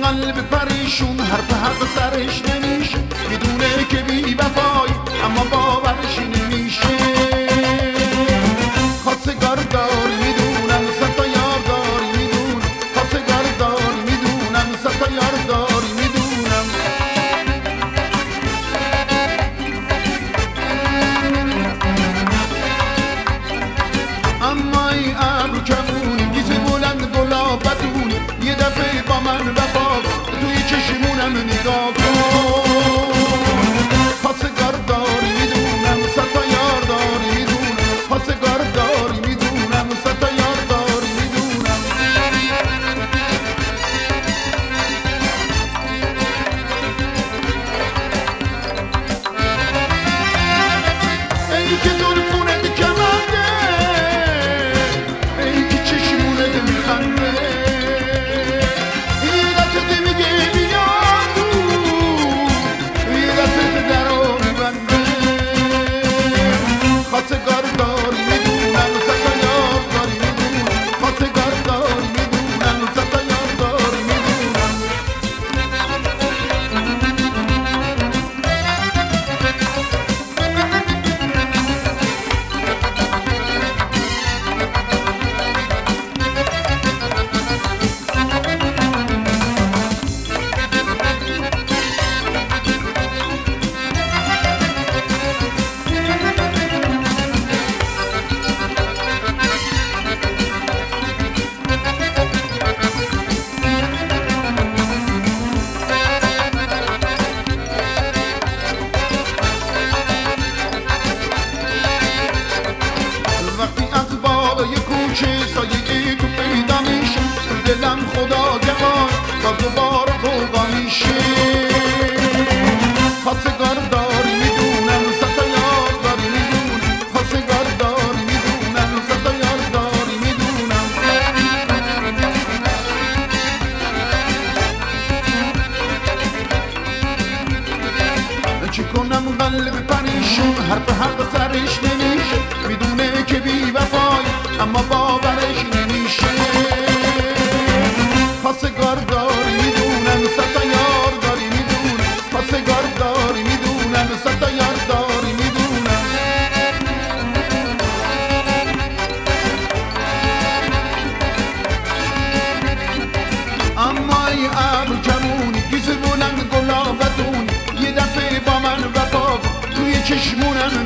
قلب پریشون حرف حق سرش نمیشه، میدونه که بی وفای اما باورش نمیشه. خواستگار داری میدونم، صد تا یار داری میدونم، خواستگار داری میدونم، صد تا یار داری میدونم. اما ای ابرو کمونی گیز بلند گلاب بدون، یه دفعه با من وفا توی چشمونم نگاه کن. خواستگار داری میدونم، صد تا یار داری میدونم، خواستگار داری میدونم، صد تا یار داری میدونم. ای که زلفونت کمنده، ای که چشمونت میخنده، یه دستت میگه بیا تو، یه دستت درو میبنده. خواستگار داری میدونم، صد تا یار داری میدونم، خواستگار داری میدونم، صد تا یار داری میدونم. وقتی از بالای کوچه سایه تو پیدا میشه، دلم خدا جوان تا دوباره غوغا میشه. خواستگار داری میدونم، صد تا یار داری میدونم، خواستگار داری میدونم، صد تا یار داری میدونم. چی کنم قلب پریشون حرف حق سرش نمیشه، میدونه که بی وفای اما باورش نمیشه. خواستگار داری میدونم، صد تا یار داری میدونم، خواستگار داری میدونم، صد تا یار داری میدونم. اما ای ابر کمونی گیز بلند گلابتون، یه دفعه با من وفا توی چشمونم